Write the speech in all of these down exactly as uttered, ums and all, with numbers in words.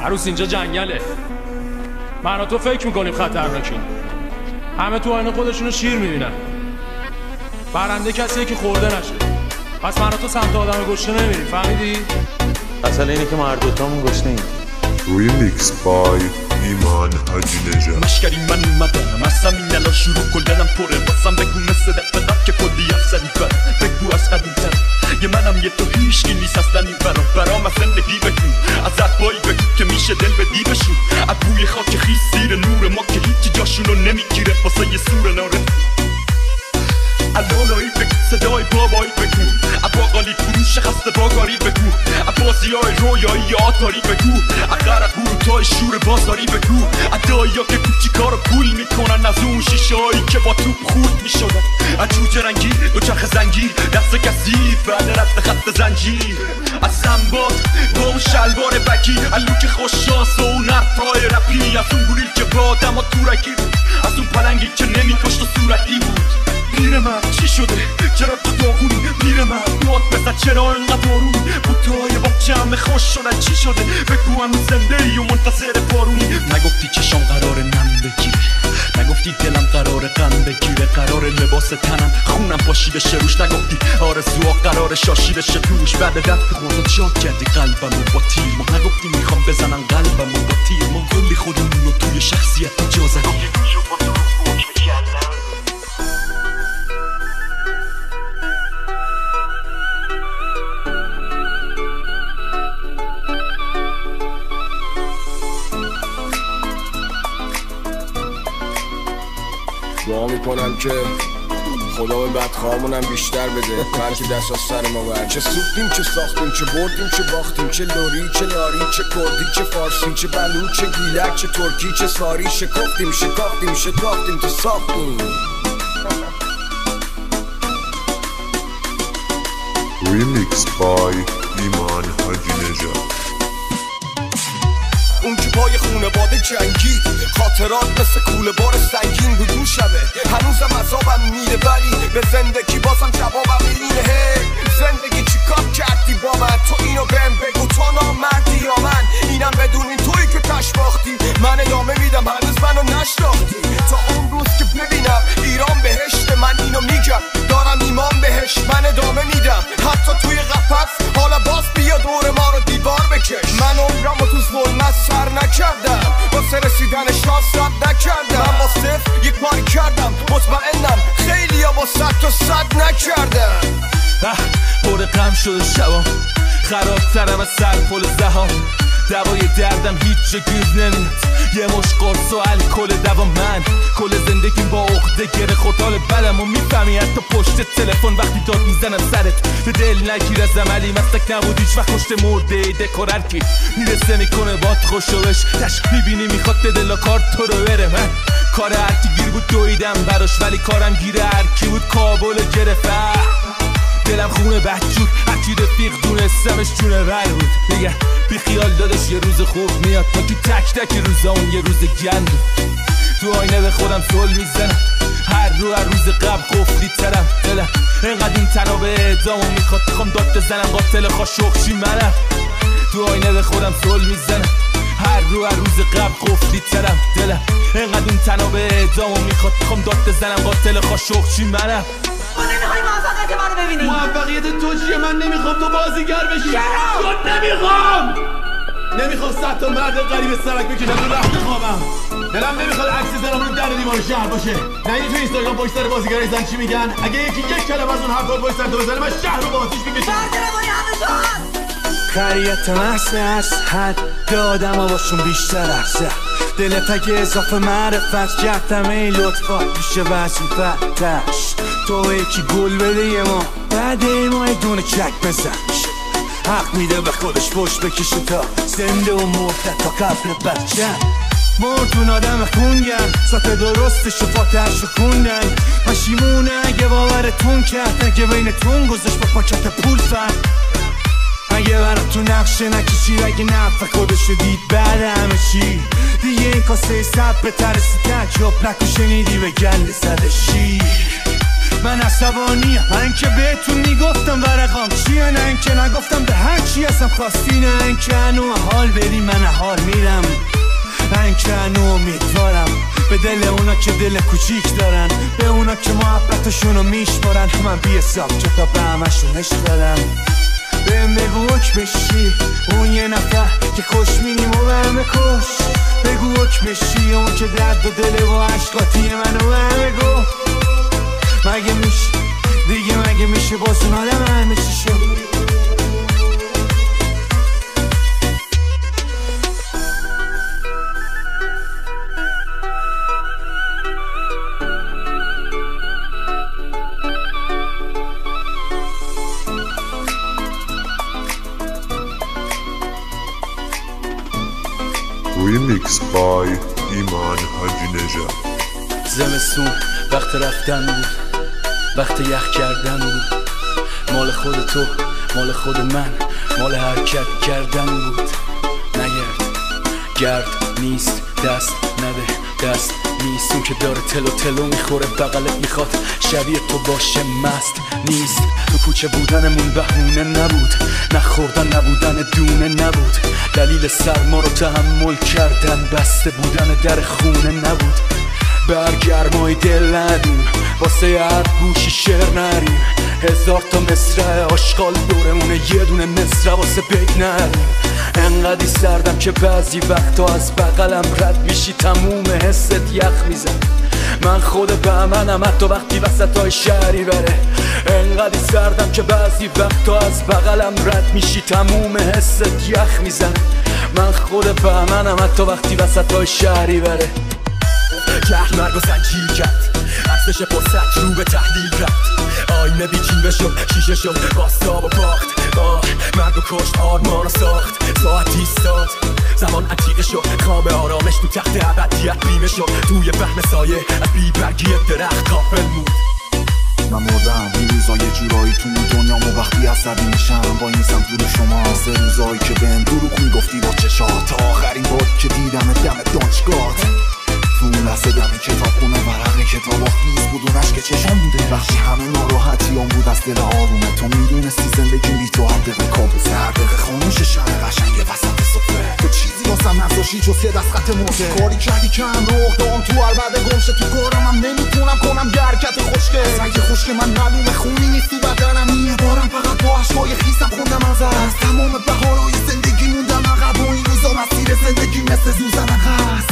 عروس اینجا جنگله. من و تو فکر میکنیم خطرناکیم، همه تو آینه خودشونو شیر میبینن. برنده کسیه که خورده نشه. پس من و تو سمت آدم گشنه نمیریم، فهمیدی؟ اصلا اینه که ما هر دوتامون گشنه ایم. ریمیکس بای ایمان حاجی نژاد. مشکری من اومدم از همین الان شروع کن، دلم پره واسم بگو مثل دفعه که کلی افسری بر بگو از قدیم‌تر یه منم یه تو هیچکی نیست اصلا این برام برام از زندگی بگو، از عربایی بگو که میشه دل بدی بشون، از بوی خاک خیس زیر نور ما که هیچی جاشونو نمیگیره واسه یه سور ناره. الانایی بگو صدای بابایی بگو، باقالی فروش خسته باگاری بگو، بازی های رویایی آتاری بگو، اقرق گروتای شور بازاری بگو، ادایی ها که کوچی کارو پول میکنن، از اون شیشه هایی که با توپ خورد میشدن، از جوجه رنگی دو چرخ زنگی دست کسی بعد رد خط زنجیر، از زنباد با اون شلوار بگی، الوک خوششانس و اون حرفای رپی، از اون گوریل که با آدم ها تورکی بود، از اون پلنگی که نمیکشت و صورتی بود. پیر من چی شده؟ چرا تو داغونی؟ پیر من داد بزن چرا اینقدر آرومی؟ بوتهای با جمع خوش شدن چی شده؟ بگو هنوز زنده ای و منتظر بارونی. نگفتی چشام قراره نم بگیره، نگفتی دلم قراره غم بگیره، قراره لباس تنم خونم پاشیده شه روش، نگفتی آرزوها قراره شاشیده شه توش. بعد رفت خورد جا کردی قلبمو با تیر، ما نگفتی میخوام بزنم قلبمو با تیر، ما کلی خودمونو توی شخصیت جا زدیم. دعا میکنم که خدا به بدخواهمونم بیشتر بده، بلکه دست از سر ما بر. چه سوختیم چه ساختیم، چه بردیم چه باختیم، چه لوری چه لاری، چه کردی چه فارسی، چه بلوچ چه گیلک، چه ترکی چه ساری، شکفتیم شکافتیم شکافتیم تو ساختیم. ریمیکس بای ایمان حاجی نژاد. اون که پای خونه باده جنگید، خاطرات مثل کوله بار سنگین بود اون شبه، هنوزم عذابم میره ولی به زندگی بازم جوابم اینه. هی زندگی چی کار کردی با من؟ تو اینو بهم بگو، تو نامردی یا من؟ اینم بدونین تویی که تش باختی، من ادامه میدم هنوز منو نشناختی. تا اون روز که ببینم ایران بهشت، من اینو میگم دارم ایمان بهش، من ادامه میدم حتی توی قفس. حالا باز بیا دور ما رو دیوار بکش، من عمرمو تو ظلمت سر نکردم، واسه رسیدن شانس رد نکردم، من با صفر یک کاری کردم، مطمئنم خیلی ها با صد تا صد نکردم. پر غم شده شبام، خرابترم از سر پل زهام، دوای دردم هیچ جا گیر نمیاد، یه مش قرص و الکل دوا. من کل زندگیم با عقده گره خورد، حال بدم و میفهمی حتی پشت تلفن وقتی داد میزنم سرت. به دل نگیر از عملی مستک نبود هیچ وقت پشت مرده دکورر کی میرسه میکنه باد خوشوش، تشک میبینی میخواد به دل کار تو رو بره. من کار هرکی گیر بود دویدم براش، ولی کارم گیر هرکی بود کابل گرفت. دلم خونه بدجور هرکی رفیق دونستمش جونه بر بود. بگن بی خیال دادش یه روز خوب میاد، تا که تک تک روزا اون یه روز گند بود. تو آینه به خودم سل میزنم، هر رو هر روز قبل قفلی ترم. دلم اینقدر این تنها به اعدامو میخواد، میخوام داد بزنم قاتل خاشخشی منم. تو آینه به خودم سل میزنم، هر رو هر روز قبل قفلی ترم. دلم اینقدر این تنها به اعدامو میخواد، میخوام داد بزنم قاتل خاشخشی منم. ما نمیخوای موفقیت منو ببینی. موفقیت تو چیه؟ من نمیخوام تو بازیگر بشی. چرا؟ نمیخوام نمیخوام صد تا مرد غریب سرک بکشم تو رخت خوابم. دلم نمیخواد عکس زنم رو در دیوار شهر باشه. نه این تو اینستاگرام پشت سر بازیگرای زن چی میگن؟ اگه یکی یک کلمه از اون حرفا پشت سر تو بزنه، من شهر رو با آتیش میکشم. بردرمانی همه تو هست. خریت محصه از حد دادم و باشون بیشتر افزه، دلت اگه اضافه معرفت کردم ای لطفات میشه وظیفتش. تو یکی گل بده یه ما بعد ای ما ای دونه چک بزن، حق میده به خودش پشت بکشه تا زنده و مرده تا قبل بچه. مرتون آدم خونگم سطح درستش و فاتحش رو خوندن، پشیمونه اگه باورتون کرد، اگه بینتون گذاشت با پاکت پول فرد، اگه برا تو نقشه نکشید، اگه نفع خودشو دید بعد همه چی دیگه این کاسه سب به ترسی تک یاب نکو شنیدی به گنده زده شیر. من عصبانیم، من که بهتون میگفتم ورقام چیه، نه این که نگفتم به هر چی هستم خواستی، نه این که هنو حال بری من حال میرم، نه این که هنو امیدوارم به دل اونا که دل کوچیک دارن، به اونا که محبتشونو میشمارن، من بی حساب کتاب به همشون عشق دارم. بهم بگو حکمشی اون یه نفر که خوش مینیم و به همه کش، بگو حکمشی اون که درد و دل و عشقاتی منو به همه گفت. مگه میشه دیگه مگه میشه باز اون آدم همه چی شد. Remix by ایمان حاجی نژاد. زمستون وقت رفتن بود، وقت یخ کردن بود، مال خود تو مال خود من مال حرکت کردن بود. نگرد گرد نیست دست نده دست نیست، اون که داره تلو تلو میخوره بغلت میخواد شبیه تو باشه مست نیست. تو کوچه بودنمون بهونه نبود، نخوردن نبودن دونه نبود، دلیل سرما رو تحمل کردن بسته بودن در خونه نبود. برگرمای دل ندیم واسه هر گوشی شعر نریم، هزار تا مصرع آشغال دورمونه یه دونه مصرع واسه بگ نریم. انقدی سردم که بعضی وقتا از بغلم رد میشی تموم حست یخ میزن. من خود بهمنم حتی وقتی وسط های شهری بره، انقدی سردم که بعضی وقتا از بغلم رد میشی تموم حست یخ میزن. من خود بهمنم حتی وقتی وسط های شهری بره. جهل مرگ و زنجیر کرد، عکسش پرسد رو به تحلیل رفت، آینه بیچیبه شد شیشه شد باستاب و باخت. آه مرگ و کشت آرمان و ساخت، ساعت ایستاد زمان عتیقه شد، خواب آرامش تو تخت ابدیت بیمه شد، توی وهم سایه از بی برگی درخت غافل بود. من مردم این روزا یه جورایی تو دنیام و وقتی عصبی میشم وای میسم دور شما، سه روزایی که بهم دروغ میگفتی با چشات، تا آخرین بار که دیدم دم دانشگاه. تو اون لحظه دم کتاب خونه ورق کتاب آخیز بود، اون عشق چشم بوده بخشی همه ناراحتیام بود از دل آرومه. تو میدونستی زندگی بی تو هر دقیقه کابوسه، هر دقیقه خاموش شهر قشنگه وسط صفره. تو چیزی واسم نذاشتی جز یه دست خط مرده، کاری کردی که هم رخ دام تو عربده گمشه، تو کارم هم نمیتونم کنم یه حرکت خوشگه. سنگ خشک من معلومه خونی نیست تو بدنم، یه بارم فقط با عشقای خیسم خوندم از از تمام بهارهای زندگی موندم عقب، و این روزا مسیر زندگی مثل زوزن عقص.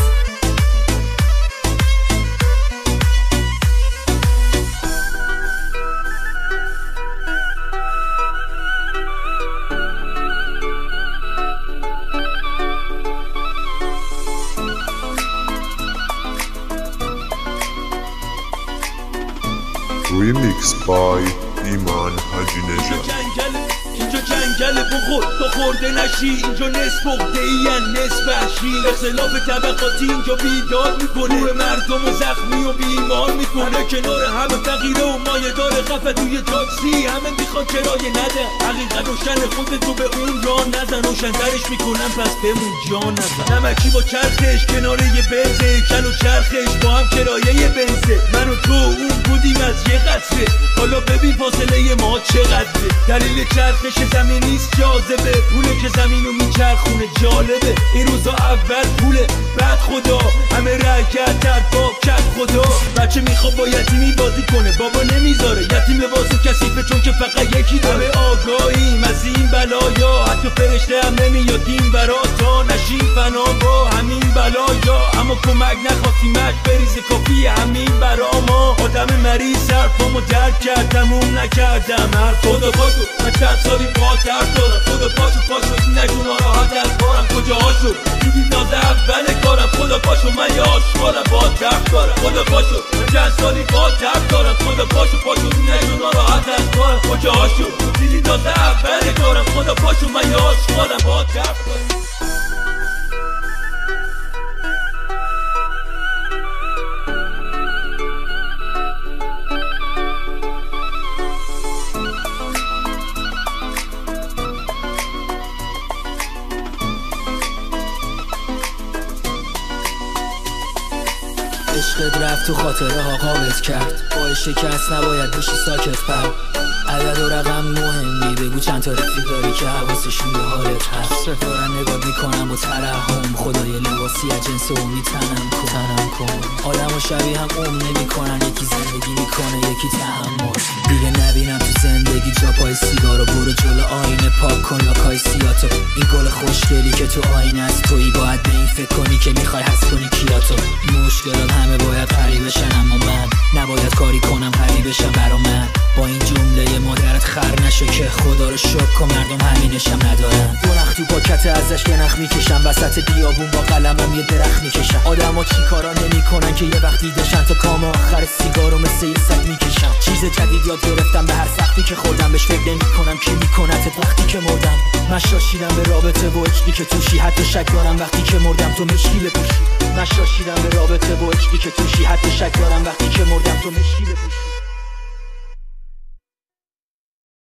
Remix by ایمان حاجی نژاد. اینجا جنگل بخور تا خورده نشی، اینجا نصف عقده ای نصف وحشی، اختلاف طبقاتی اینجا بیداد میکنه، روح مردم و زخمی و بیمار میکنه. کنار همه فقیره و مایه داره خفه توی تاکسی، همه میخوان کرایه نده، حقیقت روشن خودتو به اون راه نزن، روشن‌ترش میکنم پس بمون جا نزن. نمکی با چرخش کنار یه بنزه، کل و چرخش با هم کرایه بنزه، من و تو اون بودیم از یه قطره، حالا ببین فاصله ما چقدره. دلیل چرخش زمین نیست جاذبه، پوله که زمینو میچرخونه جالبه. این روزا اول پوله بعد خدا، همه رکت در باب کرد خدا. بچه میخواد با یتیمی بازی کنه، بابا نمیذاره، یتیم لباسو کثیفه چون که فقط یکی داره. آگاهیم از این بلایا، حتی فرشته هم نمیاد این برا تا نشیم فنا با همین بلایا. اما کمک نخواستیمش بریزه کافی همین برا ما. آدم مریض حرفامو درک کردم اون نکردم حرف خدا پاشو، من چند سالی با درد دارم. خدا پاشو پاشو این نگو ناراحت از بارم کجا هاشو، دیدی تازه اول کارم. خدا پاشو من یه آشقالم با درد دارم. خدا پاشو من چند سالی با درد دارم. خدا پاشو پاشو این نگو ناراحت از بارم کجا هاشو، دیدی تازه اول کارم. خدا پاشو من یه آشقالم با درد دارم. عشق عشقت رفت تو خاطره ها قابت کرد، با شکست نباید بشی ساکت پر. عدد و رقم مهمی، بگو چند تا رفیق داری که حواسشون به حالت هست. دارن نگاه میکنم با ترحم، خدای لباسی از جنس اومی تنم کن تنم کن. آدم و شبیه هم اوم نمیکنن، یکی زندگی میکنه یکی تحمل. دیگه نبینم تو زندگی جا پای سیگارو، برو جلو آینه پاک کن لاکای سیاتو. این گل خوشگلی که تو آینه است تویی، باید به این فکر کنی که میخوای حس کنی کیاتو. مشکلات همه باید غریب بشن، اما من نباید کاری کنم غریب بشم برا من. با این جمله مادرت خر نشو که خدا رو شکر کن مردم همینشم ندارن. دو نخ تو پاکت ازش یه نخ میکشم، وسط بیابون با قلمم یه درخت میکشم. آدما چی کارا نمیکنن که یه وقت دیدشن، تا کام آخر سیگارو مثل یه سگ میکشم. چیز جدید یاد گرفتم، به هر سختی که خوردم بهش فکر نمیکنم کی میکنتت وقتی که مردم. من شاشیدم به رابطه با عشقی که توشی، حتی شک دارم وقتی که مردم تو مشکی بپوشی. من شاشیدم به رابطه با عشقی که توشی، حتی شک دارم وقتی که مردم تو مشکی بپوشی.